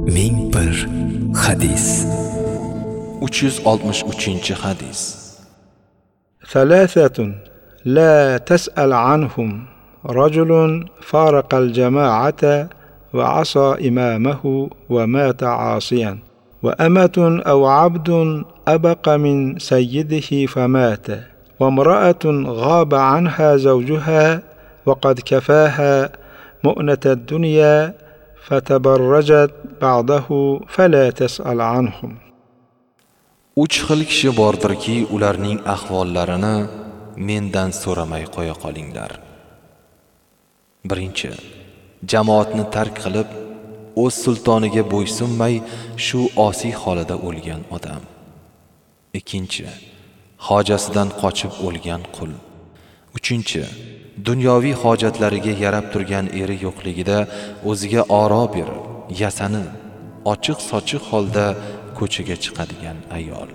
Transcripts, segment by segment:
ming bir hadis. 363 hadis. ثلاثة لا تسأل عنهم رجل فارق الجماعة وعصى إمامه ومات عاصيا، وأمة أو عبد أبق من سيده فمات، وامرأة غاب عنها زوجها وقد كفاها مؤنة الدنيا فتبرجت بعده فلا تسأل عنهم. 3 xil kishi bordirki, ularning ahvollarini mendan so'ramay qo'ya qolinglar. Birinchi, jamoatni tark qilib, o'z sultoniga bo'ysunmay shu osiy holida o'lgan odam. Ikkinchi, hojasidan qochib o'lgan qul. Uchinchi, dunyoviy hojatlariga yarab turgan eri yo'qligida o'ziga oro berib, yasanib, ochiq-sochiq holda ko'chaga chiqadigan ayol.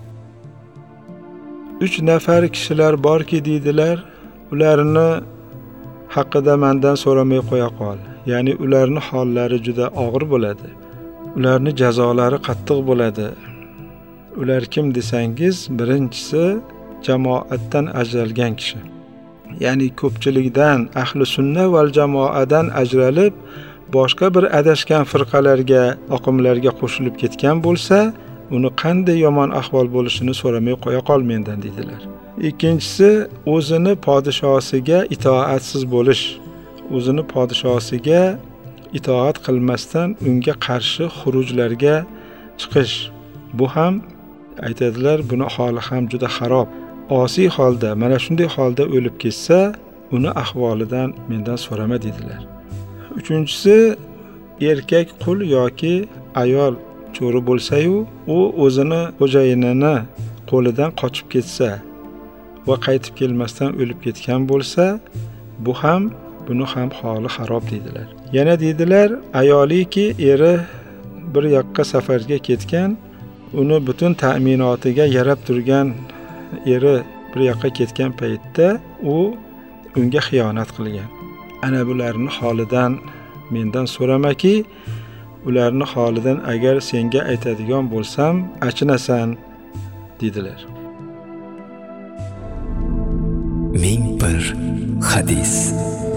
3 nafar kishilar borki deydilar, ularni haqida mendan so'ramay qo'ya qol. Ya'ni ularning hollari juda og'ir bo'ladi. Ularning jazolari qattiq bo'ladi. Ular kim desangiz, birinchisi jamoatdan ajralgan kishi. Ya'ni ko'pchilikdan, ahli sunna val jamoadan ajralib, boshqa bir adashgan firqalarga, oqimlarga qo'shilib ketgan bo'lsa, uni qanday yomon ahvol bo'lishini so'ramay qo'ya qol mendan dedilar. Ikkinchisi o'zini podshosiga itoatsiz bo'lish, o'zini podshosiga itoat qilmasdan unga qarshi xurujlarga chiqish. Bu ham aytadilar, buni holi ham juda xarob. Osiy holda, mana shunday holda o'lib ketsa, uni ahvolidan mendan so'rama dedilar. Uchinchisi erkak qul yoki ayol cho'ri bo'lsa-yu, u o'zini xo'jayinini qo'lidan qochib ketsa va qaytib kelmasdan o'lib ketgan bo'lsa, buni ham holi xarob dedilar. Yana dedilar, ayoliki eri bir yoqqa safarga ketgan, uni butun ta'minotiga yarab turgan eri bir yoqqa ketgan paytda u unga xiyonat qilgan. Ana bularning holidan mendan so'ramaki, ularning holidan agar senga aytadigan bo'lsam, achinasan dedilar. Ming bir hadis.